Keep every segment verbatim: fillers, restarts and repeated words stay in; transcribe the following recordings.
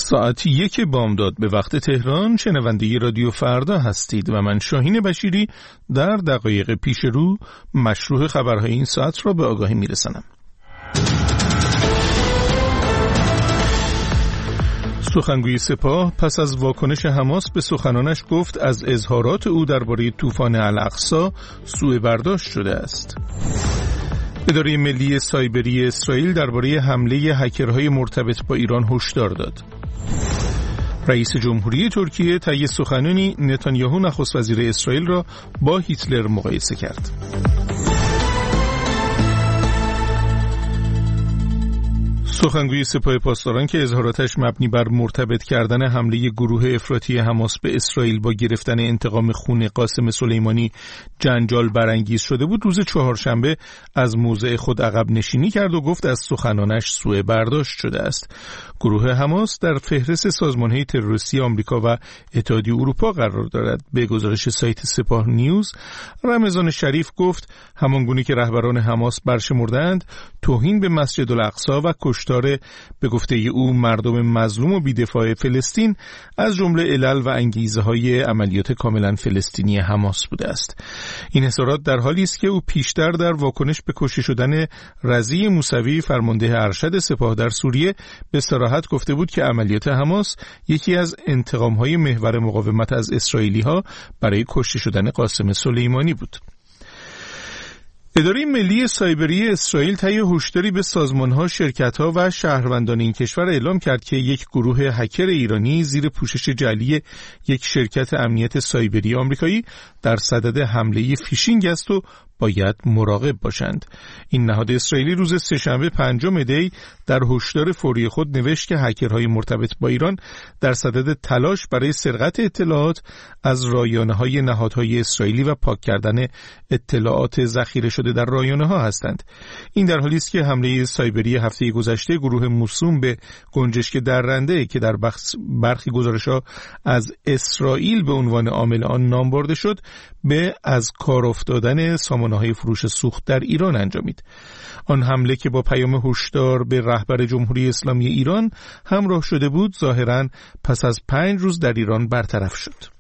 ساعت یک بامداد به وقت تهران شنونده رادیو فردا هستید و من شاهین بشیری در دقایق پیش رو مشروع خبرهای این ساعت را به آگاهی میرسانم. سخنگوی سپاه پس از واکنش حماس به سخنانش گفت از اظهارات او درباره طوفان الاقصی سوء برداشت شده است. اداره ملی سایبری اسرائیل درباره حمله هکرهای مرتبط با ایران هشدار داد. رئیس جمهوری ترکیه طی سخنانی نتانیاهو نخست وزیر اسرائیل را با هیتلر مقایسه کرد. سخنگوی سپاه پاسداران که اظهاراتش مبنی بر مرتبط کردن حمله گروه افراطی حماس به اسرائیل با گرفتن انتقام خون قاسم سلیمانی جنجال برانگیز شده بود، روز چهارشنبه از موضع خود عقب نشینی کرد و گفت از سخنانش سوء برداشت شده است. گروه حماس در فهرست سازمان‌های تروریستی آمریکا و اتحادیه اروپا قرار دارد. به گزارش سایت سپاه نیوز، رمضان شریف گفت همانگونه که رهبران حماس برشمردند توهین به مسجد الاقصی و کشتار به گفته او مردم مظلوم و بی‌دفاع فلسطین از جمله علل و انگیزه‌های عملیات کاملا فلسطینی حماس بوده است. این اظهارات در حالی است که او پیشتر در واکنش به کشته شدن رضی موسوی فرمانده ارشد سپاه در سوریه به صراحت گفته بود که عملیات حماس یکی از انتقام‌های محور مقاومت از اسرائیلی‌ها برای کشته شدن قاسم سلیمانی بود. اداره ملی سایبری اسرائیل طی هشداری به سازمان‌ها، شرکت‌ها و شهروندان این کشور اعلام کرد که یک گروه هکر ایرانی زیر پوشش جعلی یک شرکت امنیت سایبری آمریکایی در صدد حمله فیشینگ است و باید مراقب باشند. این نهاد اسرائیلی روز سه‌شنبه پنجم دی در هشدار فوری خود نوشت که هکرهای مرتبط با ایران در صدد تلاش برای سرقت اطلاعات از رایانه‌های نهادهای اسرائیلی و پاک کردن اطلاعات ذخیره شده در رایانه‌ها هستند. این در حالی است که حمله سایبری هفته گذشته گروه موسوم به گنجشک درنده که در برخی گزارش‌ها از اسرائیل به عنوان عامل آن نام برده شد، به از کار افتادن سامانه‌های فروش سوخت در ایران انجامید. آن حمله که با پیام هشدار به رهبر جمهوری اسلامی ایران همراه شده بود، ظاهراً پس از پنج روز در ایران برطرف شد.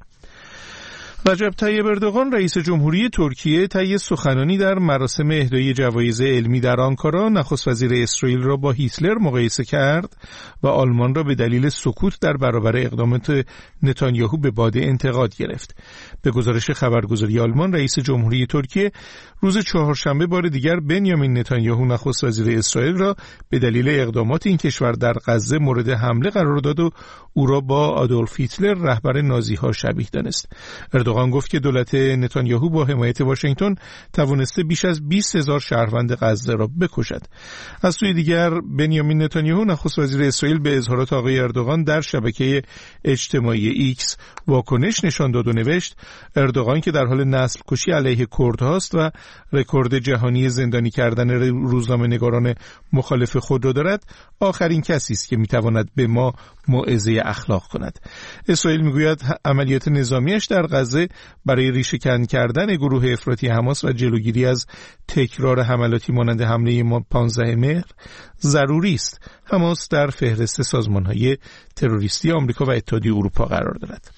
رجب طیب اردوغان رئیس جمهوری ترکیه طی سخنانی در مراسم اهدای جوایز علمی در آنکارا نخست وزیر اسرائیل را با هیتلر مقایسه کرد و آلمان را به دلیل سکوت در برابر اقدامات نتانیاهو به باد انتقاد گرفت. به گزارش خبرگزاری آلمان، رئیس جمهوری ترکیه روز چهارشنبه بار دیگر بنیامین نتانیاهو نخست وزیر اسرائیل را به دلیل اقدامات این کشور در غزه مورد حمله قرار داد و او را با آدولف هیتلر رهبر نازی‌ها شبیه دانست. اردوغان گفت که دولت نتانیاهو با حمایت واشنگتن توانسته بیش از بیست هزار شهروند غزه را بکشد. از سوی دیگر بنیامین نتانیاهو نخست وزیر اسرائیل به اظهارات آقای اردوغان در شبکه اجتماعی ایکس واکنش نشان داد و نوشت اردوغان که در حال نسل کشی علیه کردهاست و رکورد جهانی زندانی کردن روزنامه‌نگاران مخالف خود را دارد، آخرین کسی است که میتواند به ما موعظه اخلاق کند. اسرائیل میگوید عملیات نظامیش در غزه برای ریشه‌کن کردن گروه افراطی حماس و جلوگیری از تکرار حملاتی مانند حمله ما پانزده مهر ضروری است. حماس در فهرست سازمان‌های تروریستی آمریکا و اتحادیه اروپا قرار دارد.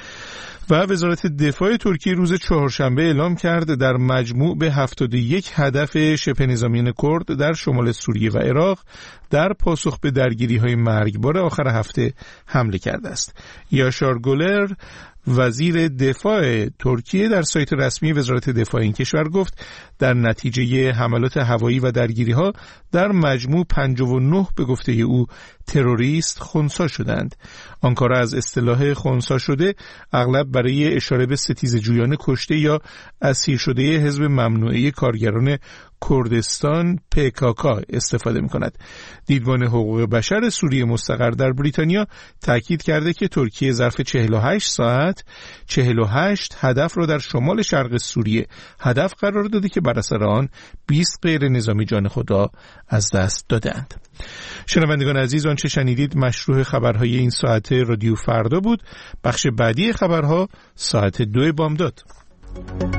و وزارت دفاع ترکیه روز چهارشنبه اعلام کرد در مجموع به هفتاد و یک هدف شبه نظامیان کرد در شمال سوریه و عراق در پاسخ به درگیری‌های مرگبار آخر هفته حمله کرده است. یاشار گولر وزیر دفاع ترکیه در سایت رسمی وزارت دفاع این کشور گفت در نتیجه حملات هوایی و درگیری‌ها در مجموع پنجاه و نه به گفته او تروریست خنثی شدند. آنکارا از اصطلاح خنثی شده اغلب برای اشاره به ستیزه جویان کشته یا اسیر شده حزب ممنوعه کارگران کردستان پکاکا استفاده می‌کند. دیدبان حقوق بشر سوریه مستقر در بریتانیا تاکید کرده که ترکیه ظرف چهل و هشت ساعت چهل و هشت هدف را در شمال شرق سوریه هدف قرار داده که بر اثر آن بیست غیر نظامی جان خود را از دست دادند. شنوندگان عزیز، آنچه شنیدید مشروع خبرهای این ساعت رادیو فردا بود. بخش بعدی خبرها ساعت دو بامداد.